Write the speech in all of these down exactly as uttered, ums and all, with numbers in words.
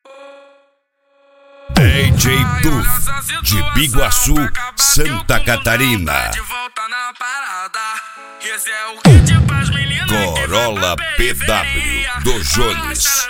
D J Duf, de Biguaçu, Santa Catarina. Corolla P W do Jones.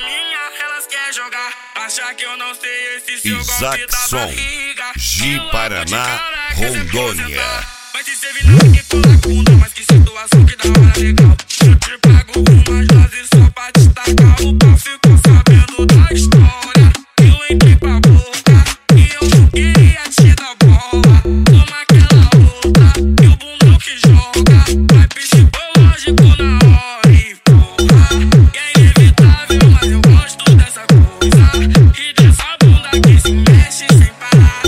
Isaac Som, Ji Paraná, Rondônia. Mas se cê vir na que cola bunda, mas que situação que da hora legal. Eu te pago umas doses só pra destacar. O pau ficou sabendo da história. Eu entrei pra boca e eu não queria te dar bola. Toma aquela outra e o bundão que joga. Vai psicológico na hora e porra. E é inevitável, mas eu gosto dessa coisa. E dessa bunda que se mexe sem parar.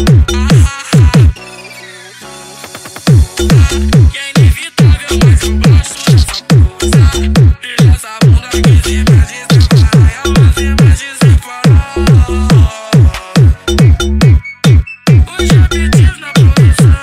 Que é inevitável, mas eu gosto dessa coisa. Deixa essa bunda que se mexe sem parar. Ela se mexe sem parar. Os apetites na produção.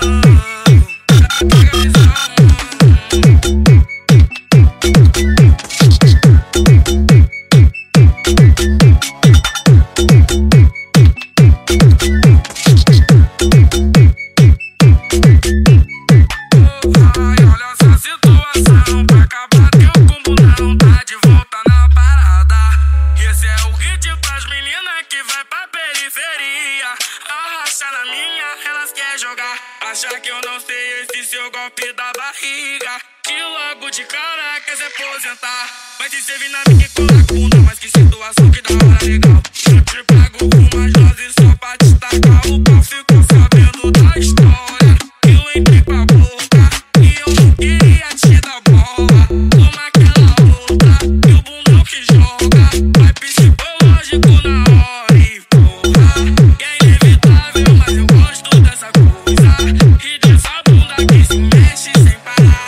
Olha essa situação, pra acabar teu combo não tá de volta na parada. Esse é o hit pras meninas que vai pra periferia. Arrasta na minha, elas querem jogar. Acha que eu não sei esse seu golpe da barriga. Que logo de cara quer se aposentar. Mas se cê vir na minha que cola bunda, mas que situação que da hora legal. Eu te pago umas doses só pra destacar. O pau ficou sabendo da história. Eu entrei pra boca e eu não queria te dar bola. Toma aquela outra e o bundão que joga. Vai psicológico na hora e porra. E é inevitável, mas eu gosto dessa coisa. E dessa bunda que se mexe sem parar.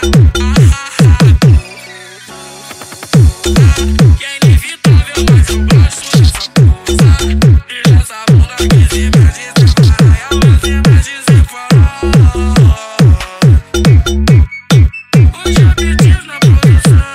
Que é inevitável, mas eu gosto dessa coisa. E dessa bunda que se mexe sem parar. Ela se mexe sem parar. Os apetites na produção.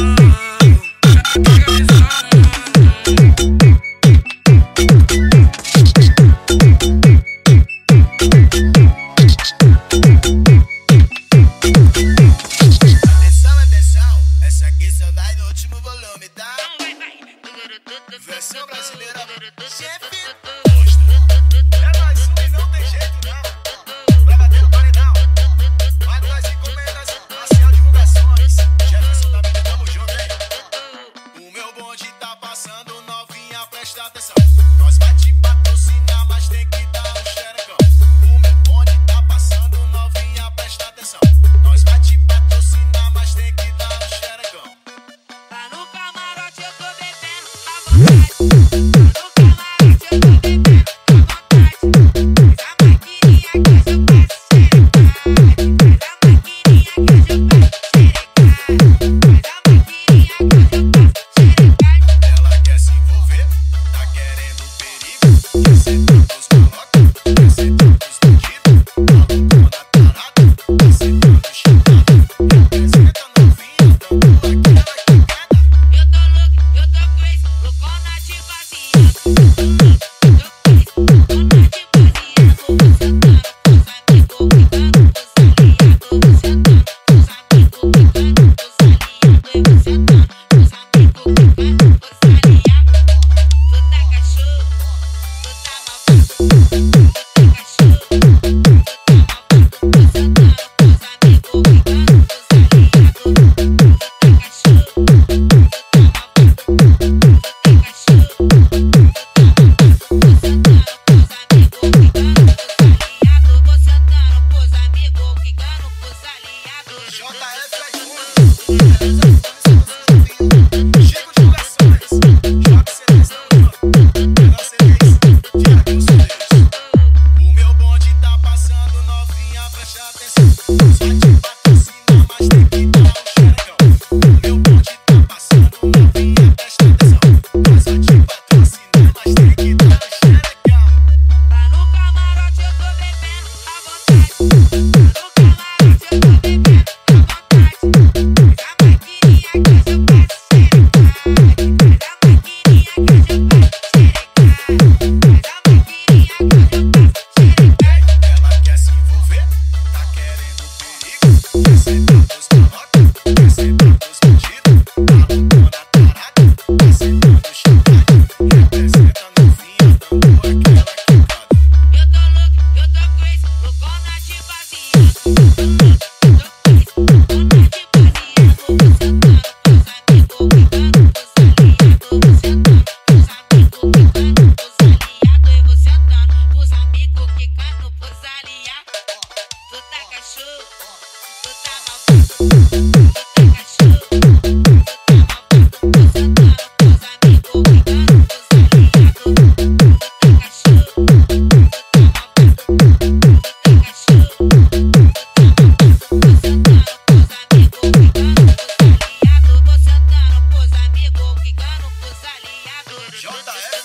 Atenção, atenção, essa aqui só vai no último volume, tá? Versão brasileira, chefe monstro. É mais um e não tem jeito não. Vai bater no paredão. Vai nós encomendas, Marcial Divulgações. Jefferson da Mídia, tamo junto, hein? O meu bonde tá passando, novinha, presta atenção. Nós vai te patrocinar, mas tem que dar um xerecão. O meu bonde tá passando, novinha, presta atenção. Nós vai te patrocinar, mas tem que dar um xerecão. Lá no camarote eu tô bebendo à vontade. Lá no camarote eu tô bebendo à vontade. Faz a maquininha que hoje eu faço xerecade. Faz a maquininha que hoje eu faço xerecade. Faz a maquininha que hoje eu faço xerecade. Ela quer se envolver, tá querendo J R